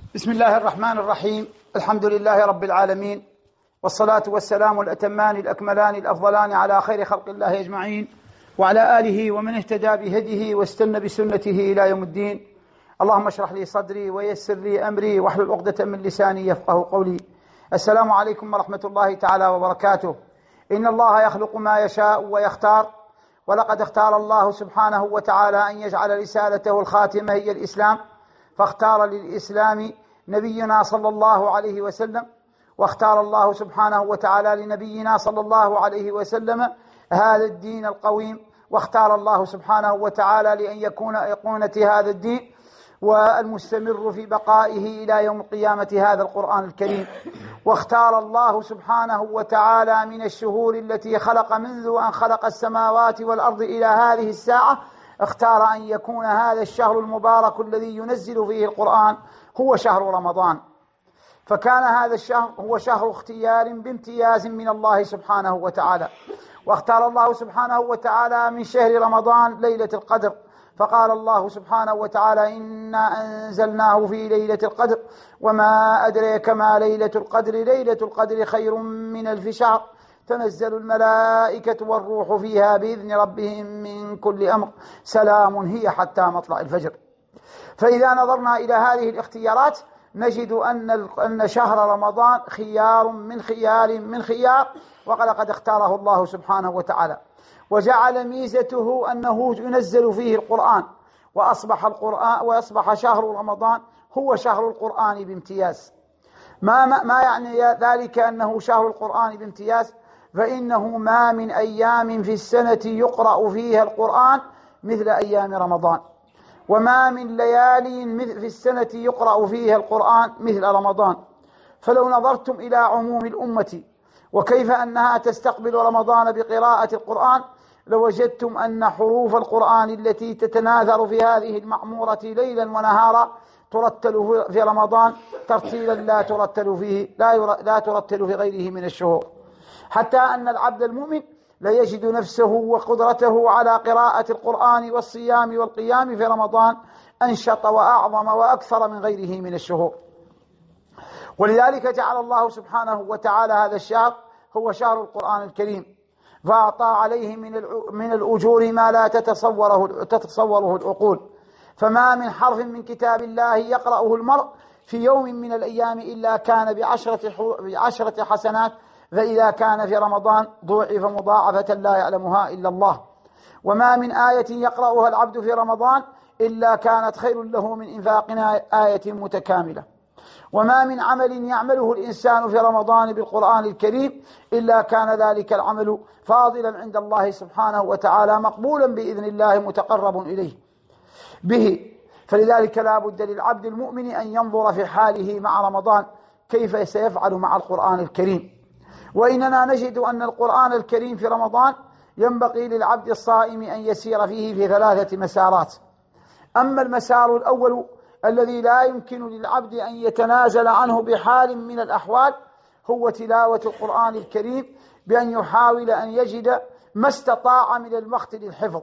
بسم الله الرحمن الرحيم. الحمد لله رب العالمين، والصلاة والسلام الأتمان الأكملان الأفضلان على خير خلق الله أجمعين، وعلى آله ومن اهتدى بهديه واستنى بسنته إلى يوم الدين. اللهم اشرح لي صدري ويسر لي أمري واحلل عقدة من لساني يفقه قولي. السلام عليكم ورحمة الله تعالى وبركاته. إن الله يخلق ما يشاء ويختار، ولقد اختار الله سبحانه وتعالى أن يجعل رسالته الخاتمة هي الإسلام، فاختار للإسلام نبينا صلى الله عليه وسلم، واختار الله سبحانه وتعالى لنبينا صلى الله عليه وسلم هذا الدين القويم، واختار الله سبحانه وتعالى لأن يكون أيقونة هذا الدين والمستمر في بقائه إلى يوم القيامة هذا القرآن الكريم. واختار الله سبحانه وتعالى من الشهور التي خلق منذ أن خلق السماوات والأرض إلى هذه الساعة، اختار أن يكون هذا الشهر المبارك الذي ينزل فيه القرآن هو شهر رمضان. فكان هذا الشهر هو شهر اختيار بامتياز من الله سبحانه وتعالى. واختار الله سبحانه وتعالى من شهر رمضان ليلة القدر، فقال الله سبحانه وتعالى: إنا أنزلناه في ليلة القدر وما أدريك ما ليلة القدر، ليلة القدر خير من 1000 شهر، تنزل الملائكة والروح فيها بإذن ربهم من كل أمر، سلام هي حتى مطلع الفجر. فإذا نظرنا إلى هذه الاختيارات نجد أن شهر رمضان خيار من خيار، ولقد اختاره الله سبحانه وتعالى، وجعل ميزته أنه ينزل فيه القرآن، وأصبح شهر رمضان هو شهر القرآن بامتياز. ما يعني ذلك أنه شهر القرآن بامتياز؟ فإنه ما من أيام في السنة يقرأ فيها القرآن مثل أيام رمضان، وما من ليالي في السنة يقرأ فيها القرآن مثل رمضان. فلو نظرتم إلى عموم الأمة وكيف أنها تستقبل رمضان بقراءة القرآن، لوجدتم أن حروف القرآن التي تتناثر في هذه المعمورة ليلا ونهارا ترتل في رمضان ترتيلا لا ترتل في غيره من الشهور، حتى أن العبد المؤمن لا يجد نفسه وقدرته على قراءة القرآن والصيام والقيام في رمضان أنشط وأعظم وأكثر من غيره من الشهور. ولذلك جعل الله سبحانه وتعالى هذا الشهر هو شهر القرآن الكريم، فأعطى عليه من الأجور ما لا تتصوره العقول. فما من حرف من كتاب الله يقرأه المرء في يوم من الأيام إلا كان بعشرة حسنات، فإذا كان في رمضان ضوعف مضاعفة لا يعلمها إلا الله. وما من آية يقرأها العبد في رمضان إلا كانت خير له من إنفاق آية متكاملة. وما من عمل يعمله الإنسان في رمضان بالقرآن الكريم إلا كان ذلك العمل فاضلا عند الله سبحانه وتعالى، مقبولا بإذن الله، متقرب إليه به. فلذلك لا بد للعبد المؤمن أن ينظر في حاله مع رمضان كيف سيفعل مع القرآن الكريم. وإننا نجد أن القرآن الكريم في رمضان ينبغي للعبد الصائم أن يسير فيه في 3 مسارات. أما المسار الأول الذي لا يمكن للعبد أن يتنازل عنه بحال من الأحوال هو تلاوة القرآن الكريم، بأن يحاول أن يجد ما استطاع من الوقت للحفظ،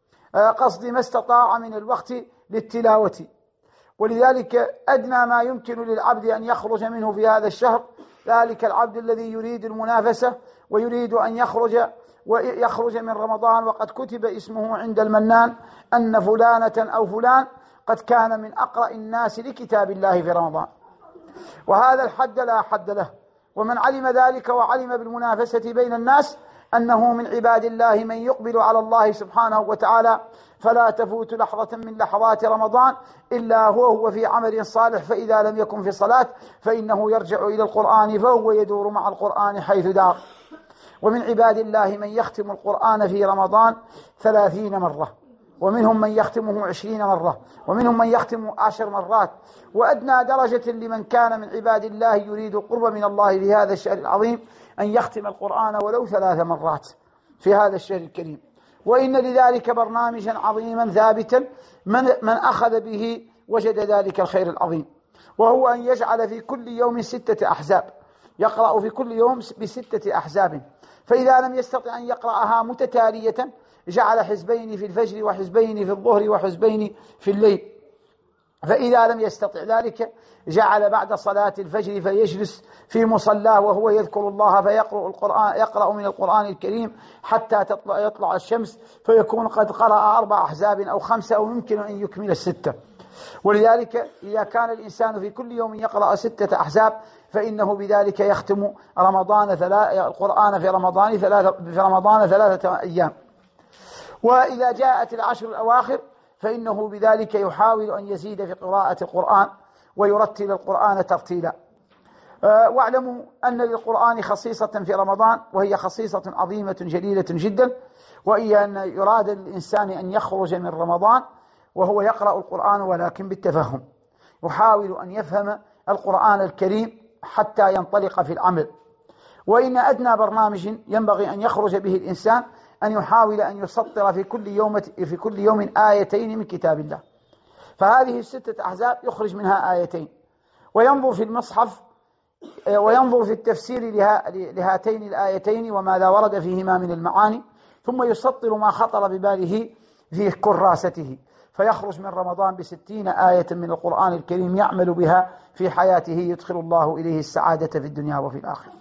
ما استطاع من الوقت للتلاوة. ولذلك أدنى ما يمكن للعبد أن يخرج منه في هذا الشهر ذلك العبد الذي يريد المنافسة ويريد أن يخرج من رمضان وقد كتب اسمه عند المنان أن فلانة أو فلان قد كان من أقرأ الناس لكتاب الله في رمضان، وهذا الحد لا حد له. ومن علم ذلك وعلم بالمنافسة بين الناس أنه من عباد الله من يقبل على الله سبحانه وتعالى فلا تفوت لحظة من لحظات رمضان إلا هو في عمل صالح، فإذا لم يكن في صلاة فإنه يرجع إلى القرآن فهو يدور مع القرآن حيث دار. ومن عباد الله من يختم القرآن في رمضان 30 مرة، ومنهم من يختمه 20 مرة، ومنهم من يختم 10 مرات. وأدنى درجة لمن كان من عباد الله يريد القرب من الله في هذا الشهر العظيم أن يختم القرآن ولو 3 مرات في هذا الشهر الكريم. وإن لذلك برنامجا عظيما ثابتا من أخذ به وجد ذلك الخير العظيم، وهو أن يجعل في كل يوم 6 أحزاب، يقرأ في كل يوم ب6 أحزاب، فإذا لم يستطع أن يقرأها متتالية جعل حزبين في الفجر وحزبين في الظهر وحزبين في الليل. فإذا لم يستطع ذلك جعل بعد صلاة الفجر فيجلس في مصلاه وهو يذكر الله يقرأ من القرآن الكريم حتى يطلع الشمس، فيكون قد قرأ 4 أحزاب أو 5 أو يمكن أن يكمل 6. ولذلك إذا كان الإنسان في كل يوم يقرأ 6 أحزاب فإنه بذلك يختم القرآن في رمضان 3 أيام. وإذا جاءت العشر الأواخر فإنه بذلك يحاول أن يزيد في قراءة القرآن ويرتل القرآن ترتيلا. واعلموا أن للقرآن خصيصة في رمضان، وهي خصيصة عظيمة جليلة جدا، وهي أن يراد للإنسان أن يخرج من رمضان وهو يقرأ القرآن ولكن بالتفهم، يحاول أن يفهم القرآن الكريم حتى ينطلق في العمل. وإن أدنى برنامج ينبغي أن يخرج به الإنسان أن يحاول أن يسطر في كل يوم 2 من كتاب الله. فهذه 6 أحزاب يخرج منها 2، وينظر في المصحف وينظر في التفسير لهاتين الآيتين وماذا ورد فيهما من المعاني، ثم يسطر ما خطر بباله في كراسته، فيخرج من رمضان ب60 آية من القرآن الكريم يعمل بها في حياته، يدخل الله إليه السعادة في الدنيا وفي الآخرة.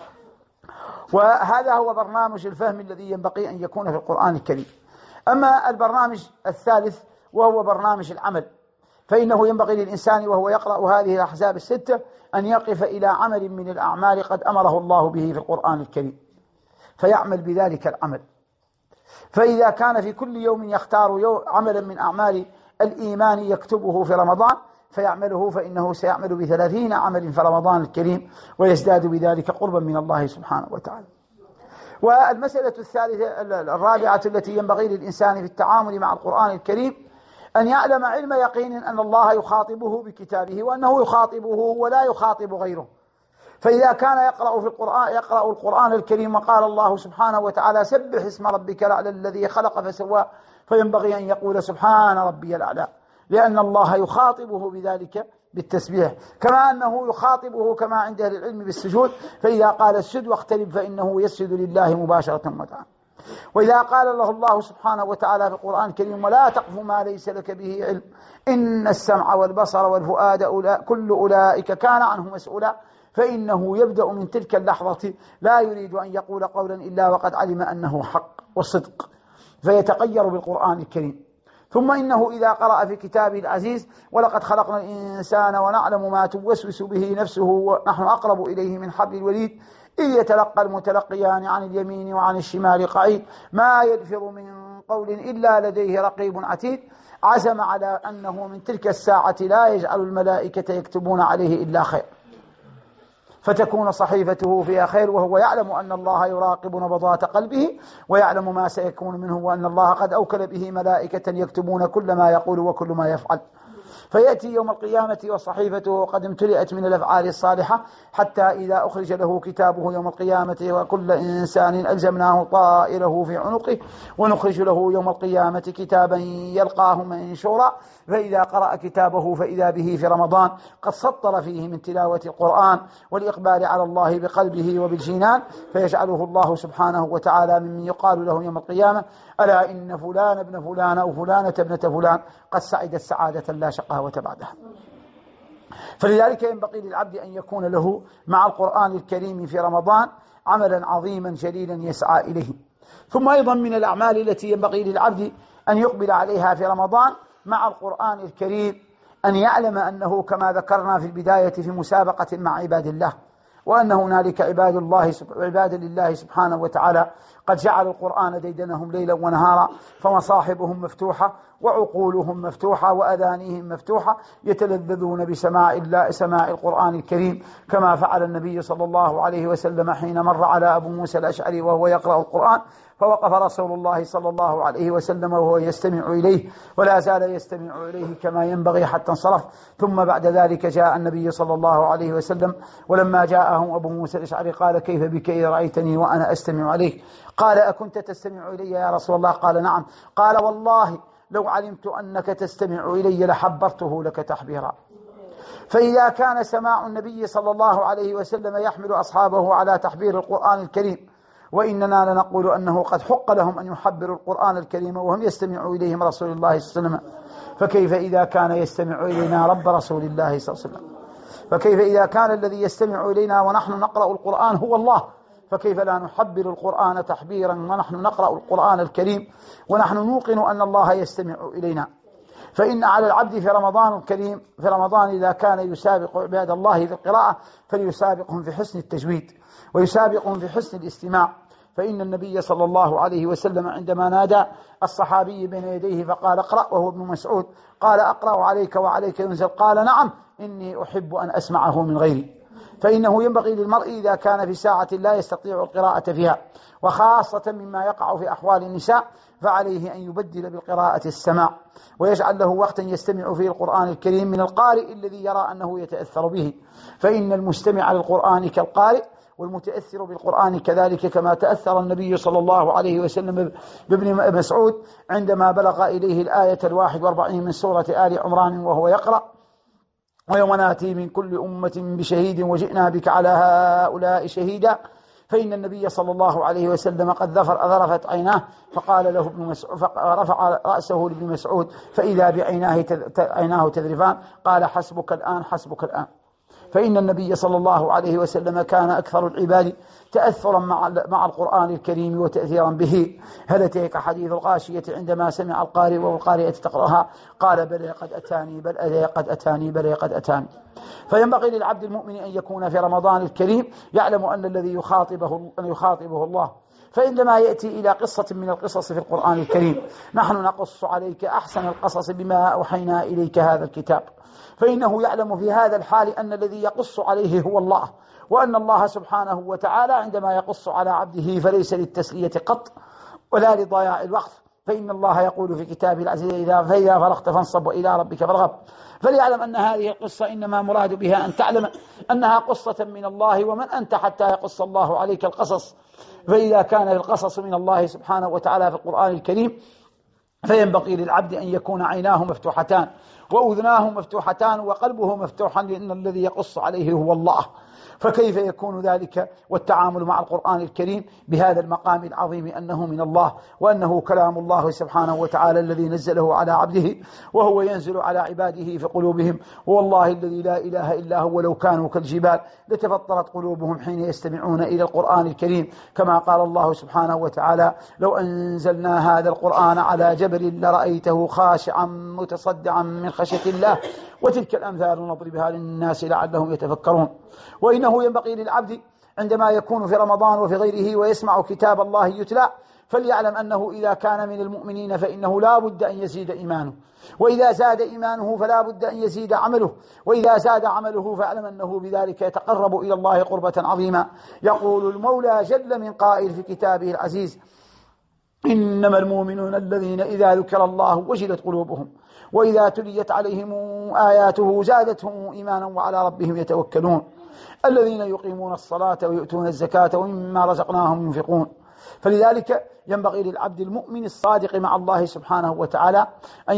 وهذا هو برنامج الفهم الذي ينبغي أن يكون في القرآن الكريم. أما البرنامج الثالث وهو برنامج العمل، فإنه ينبغي للإنسان وهو يقرأ هذه الأحزاب 6 أن يقف إلى عمل من الأعمال قد أمره الله به في القرآن الكريم فيعمل بذلك العمل. فإذا كان في كل يوم يختار عملا من أعمال الإيمان يكتبه في رمضان فيعمله، فإنه سيعمل ب30 عمل في رمضان الكريم ويزداد بذلك قربا من الله سبحانه وتعالى. والمسألة الرابعة التي ينبغي للإنسان في التعامل مع القرآن الكريم أن يعلم علم يقين أن الله يخاطبه بكتابه، وأنه يخاطبه ولا يخاطب غيره. فإذا كان يقرأ القرآن الكريم وقال الله سبحانه وتعالى سبح اسم ربك الأعلى الذي خلق فسوى، فينبغي أن يقول سبحان ربي الأعلى، لأن الله يخاطبه بذلك بالتسبيح، كما أنه يخاطبه كما عند أهل العلم بالسجود، فإذا قال اسجد واقترب فإنه يسجد لله مباشرة وتعالى. وإذا قال له الله سبحانه وتعالى في القرآن الكريم ولا تقف ما ليس لك به علم إن السمع والبصر والفؤاد كل أولئك كان عنه مسؤولا، فإنه يبدأ من تلك اللحظة لا يريد أن يقول قولا إلا وقد علم أنه حق وصدق، فيتغير بالقرآن الكريم. ثم إنه إذا قرأ في كتابه العزيز ولقد خلقنا الإنسان ونعلم ما توسوس به نفسه ونحن أقرب إليه من حبل الوريد إذ يتلقى المتلقيان عن اليمين وعن الشمال قعيد ما يلفظ من قول إلا لديه رقيب عتيد، عزم على أنه من تلك الساعة لا يجعل الملائكة يكتبون عليه إلا خير، فتكون صحيفته فيها خير، وهو يعلم أن الله يراقب نبضات قلبه ويعلم ما سيكون منه، وأن الله قد أوكل به ملائكة يكتبون كل ما يقول وكل ما يفعل. فيأتي يوم القيامة وصحيفته قد امتلئت من الأفعال الصالحة، حتى إذا أخرج له كتابه يوم القيامة وكل إنسان ألزمناه طائره في عنقه ونخرج له يوم القيامة كتابا يلقاه منشورا، فإذا قرأ كتابه فإذا به في رمضان قد سطر فيه من تلاوة القرآن والإقبال على الله بقلبه وبالجنان، فيجعله الله سبحانه وتعالى ممن يقال له يوم القيامة ألا إن فلان ابن فلان أو فلانة ابنة فلان قد سعدت سعادة لا شقاوة بعدها. فلذلك ينبغي للعبد أن يكون له مع القرآن الكريم في رمضان عملا عظيما جليلا يسعى إليه. ثم أيضا من الأعمال التي ينبغي للعبد أن يقبل عليها في رمضان مع القرآن الكريم أن يعلم أنه كما ذكرنا في البداية في مسابقة مع عباد الله، وأن هنالك عباد لله سبحانه وتعالى قد جعلوا القرآن ديدنهم ليلا ونهارا، فمصاحبهم مفتوحة وعقولهم مفتوحة وأذانهم مفتوحة يتلذذون بسماع القرآن الكريم، كما فعل النبي صلى الله عليه وسلم حين مر على أبو موسى الأشعري وهو يقرأ القرآن، فوقف رسول الله صلى الله عليه وسلم وهو يستمع إليه ولا زال يستمع إليه كما ينبغي حتى انصرف. ثم بعد ذلك جاء النبي صلى الله عليه وسلم، ولما جاءه أبو موسى الأشعري قال كيف بك إذا رأيتني وأنا أستمع عليك؟ قال أكنت تستمع إلي يا رسول الله؟ قال نعم. قال والله لو علمت أنك تستمع إلي لحبرته لك تحبيرا. فإذا كان سماع النبي صلى الله عليه وسلم يحمل أصحابه على تحبير القرآن الكريم وإننا لنقول أنه قد حق لهم أن يحبروا القرآن الكريم وهم يستمعوا إليهم رسول الله صلى الله عليه وسلم، فكيف إذا كان يستمع إلينا رب رسول الله صلى الله عليه وسلم؟ فكيف إذا كان الذي يستمع إلينا ونحن نقرأ القرآن هو الله، فكيف لا نحبر القرآن تحبيرا ونحن نقرأ القرآن الكريم ونحن نوقن أن الله يستمع إلينا؟ فإن على العبد في رمضان الكريم، في رمضان إذا كان يسابق عباد الله في القراءة فليسابقهم في حسن التجويد ويسابقهم في حسن الاستماع. فإن النبي صلى الله عليه وسلم عندما نادى الصحابي بين يديه فقال اقرأ وهو ابن مسعود، قال أقرأ عليك وعليك ينزل؟ قال نعم إني أحب أن أسمعه من غيري. فإنه ينبغي للمرء إذا كان في ساعة لا يستطيع القراءة فيها، وخاصة مما يقع في أحوال النساء، فعليه أن يبدل بالقراءة السماع، ويجعل له وقتا يستمع فيه القرآن الكريم من القارئ الذي يرى أنه يتأثر به. فإن المستمع للقرآن كالقارئ، والمتأثر بالقرآن كذلك، كما تأثر النبي صلى الله عليه وسلم بابن مسعود عندما بلغ إليه الآية 41 من سورة آل عمران وهو يقرأ: ويوم ناتي من كل أمة بشهيد وجئنا بك على هؤلاء شهيدا. فإن النبي صلى الله عليه وسلم قد ذرفت عيناه، فقال له ابن مسعود، فرفع رأسه لابن مسعود فإذا بعيناه تذرفان، قال حسبك الآن حسبك الآن. فإن النبي صلى الله عليه وسلم كان أكثر العباد تأثرا مع القرآن الكريم وتأثيرا به. هل أتيك حديث الغاشية عندما سمع القارئ والقارئة تقرأها؟ قال بلى قد أتاني، بل أتى قد أتاني، بلى قد أتاني. فينبغي للعبد المؤمن أن يكون في رمضان الكريم يعلم أن الذي يخاطبه الله. فعندما يأتي إلى قصة من القصص في القرآن الكريم: نحن نقص عليك أحسن القصص بما أوحينا إليك هذا الكتاب، فإنه يعلم في هذا الحال أن الذي يقص عليه هو الله، وأن الله سبحانه وتعالى عندما يقص على عبده فليس للتسلية قط ولا لضياع الوقت، فإن الله يقول في كتابه العزيز: فإذا فرغت فانصب وإلى ربك فارغب. فليعلم أن هذه القصة إنما مراد بها أن تعلم أنها قصة من الله، ومن أنت حتى يقص الله عليك القصص؟ فإذا كان القصص من الله سبحانه وتعالى في القرآن الكريم فينبغي للعبد أن يكون عيناه مفتوحتان وأذناه مفتوحتان وقلبه مفتوحا، لأن الذي يقص عليه هو الله. فكيف يكون ذلك والتعامل مع القرآن الكريم بهذا المقام العظيم أنه من الله، وأنه كلام الله سبحانه وتعالى الذي نزله على عبده، وهو ينزل على عباده في قلوبهم. والله الذي لا إله إلا هو لو كانوا كالجبال لتفطرت قلوبهم حين يستمعون إلى القرآن الكريم، كما قال الله سبحانه وتعالى: لو أنزلنا هذا القرآن على جبل لرأيته خاشعا متصدعا من خشية الله. وتلك الأمثال نضربها للناس لعلهم يتفكرون. وإنه ينبغي للعبد عندما يكون في رمضان وفي غيره ويسمع كتاب الله يتلى فليعلم أنه إذا كان من المؤمنين فإنه لا بد أن يزيد إيمانه، وإذا زاد إيمانه فلا بد أن يزيد عمله، وإذا زاد عمله فاعلم أنه بذلك يتقرب إلى الله قربة عظيمة. يقول المولى جل من قائل في كتابه العزيز: إنما المؤمنون الذين إذا ذكر الله وجلت قلوبهم وإذا تليت عليهم آياته زادتهم إيمانا وعلى ربهم يتوكلون الذين يقيمون الصلاة ويؤتون الزكاة ومما رزقناهم ينفقون. فلذلك ينبغي للعبد المؤمن الصادق مع الله سبحانه وتعالى أن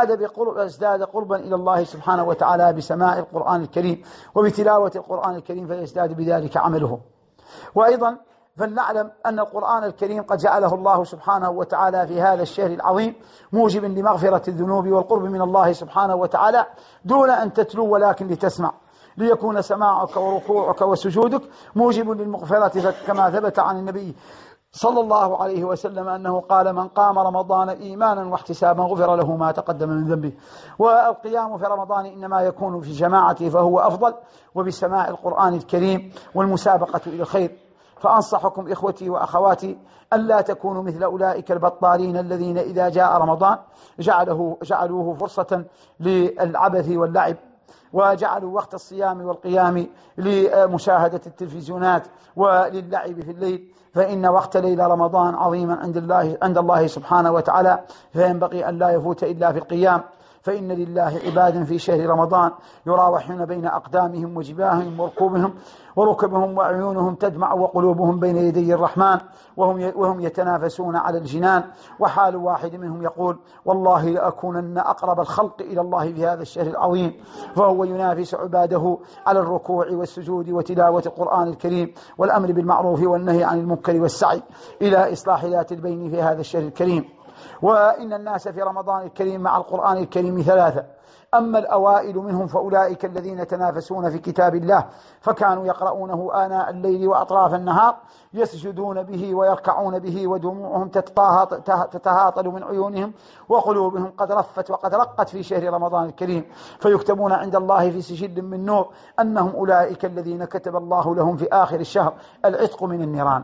يزداد قربا إلى الله سبحانه وتعالى بسماع القرآن الكريم وبتلاوة القرآن الكريم، فيزداد بذلك عمله. وأيضا فلنعلم أن القرآن الكريم قد جعله الله سبحانه وتعالى في هذا الشهر العظيم موجب لمغفرة الذنوب والقرب من الله سبحانه وتعالى دون أن تتلو ولكن لتسمع، ليكون سماعك وركوعك وسجودك موجب للمغفرة، كما ثبت عن النبي صلى الله عليه وسلم أنه قال: من قام رمضان إيمانا واحتسابا غفر له ما تقدم من ذنبه. والقيام في رمضان إنما يكون في جماعته فهو أفضل، وبسماع القرآن الكريم والمسابقة إلى الخير. فأنصحكم إخوتي وأخواتي ألا تكونوا مثل أولئك البطالين الذين إذا جاء رمضان جعلوه فرصة للعبث واللعب، وجعلوا وقت الصيام والقيام لمشاهدة التلفزيونات وللعب في الليل. فإن وقت ليلة رمضان عظيما عند الله سبحانه وتعالى، فينبغي أن لا يفوت إلا في القيام. فإن لله عبادا في شهر رمضان يراوحون بين أقدامهم وجباههم وركبهم وعيونهم تدمع وقلوبهم بين يدي الرحمن وهم يتنافسون على الجنان، وحال واحد منهم يقول والله لأكونن أقرب الخلق إلى الله في هذا الشهر العظيم، فهو ينافس عباده على الركوع والسجود وتلاوة القرآن الكريم والأمر بالمعروف والنهي عن المنكر والسعي إلى إصلاح ذات البين في هذا الشهر الكريم. وإن الناس في رمضان الكريم مع القرآن الكريم ثلاثة: أما الأوائل منهم فأولئك الذين تنافسون في كتاب الله، فكانوا يقرؤونه آناء الليل وأطراف النهار، يسجدون به ويركعون به ودموعهم تتهاطل من عيونهم وقلوبهم قد رفت وقد رقت في شهر رمضان الكريم، فيكتبون عند الله في سجل من نور أنهم أولئك الذين كتب الله لهم في آخر الشهر العتق من النيران.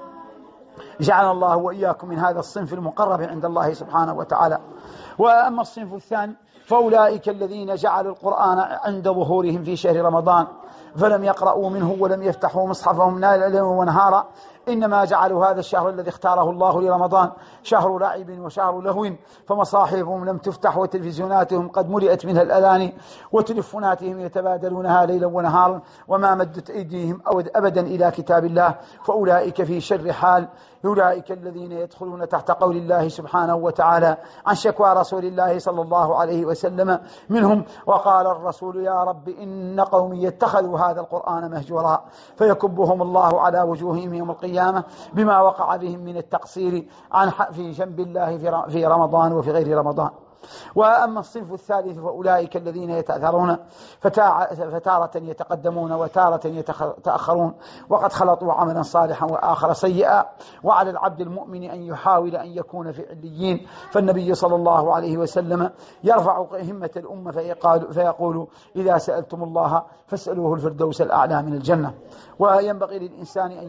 جعل الله وإياكم من هذا الصنف المقرب عند الله سبحانه وتعالى. وأما الصنف الثاني فأولئك الذين جعلوا القرآن عند ظهورهم في شهر رمضان فلم يقرأوا منه ولم يفتحوا مصحفهم ليلا ونهارا، إنما جعلوا هذا الشهر الذي اختاره الله لرمضان شهر لعب وشهر لهو، فمصاحفهم لم تفتح وتلفزيوناتهم قد ملئت منها الأذاني وتلفوناتهم يتبادلونها ليلا ونهارا وما مدت أيديهم أبدا إلى كتاب الله، فأولئك في شر حال. أولئك الذين يدخلون تحت قول الله سبحانه وتعالى عن شكوى رسول الله صلى الله عليه وسلم منهم: وقال الرسول يا رب إن قومي اتخذوا هذا القرآن مهجورا، فيكبهم الله على وجوههم يوم القيامة بما وقع بهم من التقصير في جنب الله في رمضان وفي غير رمضان. وأما الصنف الثالث فأولئك الذين يتأثرون فتارة يتقدمون وتارة يتأخرون، وقد خلطوا عملا صالحا وآخر سيئا، وعلى العبد المؤمن أن يحاول أن يكون في عليين. فالنبي صلى الله عليه وسلم يرفع همة الأمة فيقول: إذا سألتم الله فاسألوه الفردوس الأعلى من الجنة. وينبغي للإنسان أن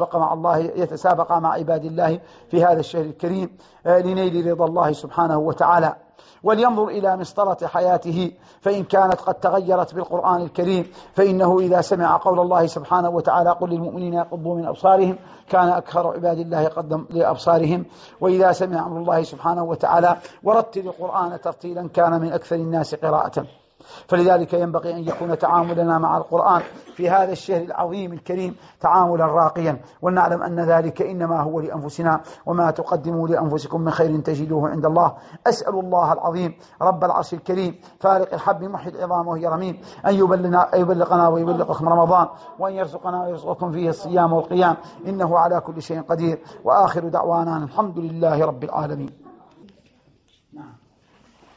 يتسابق مع عباد الله في هذا الشهر الكريم لنيل رضا الله سبحانه وتعالى، ولينظر إلى مسطرة حياته، فإن كانت قد تغيرت بالقرآن الكريم فإنه إذا سمع قول الله سبحانه وتعالى: قل للمؤمنين يغضوا من أبصارهم، كان أكثر عباد الله قدم لأبصارهم. وإذا سمع أمر الله سبحانه وتعالى: ورتل القرآن ترتيلا، كان من أكثر الناس قراءة. فلذلك ينبغي أن يكون تعاملنا مع القرآن في هذا الشهر العظيم الكريم تعاملا راقيا، ونعلم أن ذلك إنما هو لأنفسنا، وما تقدموا لأنفسكم من خير تجدوه عند الله. أسأل الله العظيم رب العرش الكريم فارق الحب محي العظام وهي رميم أن يبلغنا ويبلغكم رمضان، وأن يرزقنا ويرزقكم فيه الصيام والقيام، إنه على كل شيء قدير. وآخر دعوانا الحمد لله رب العالمين.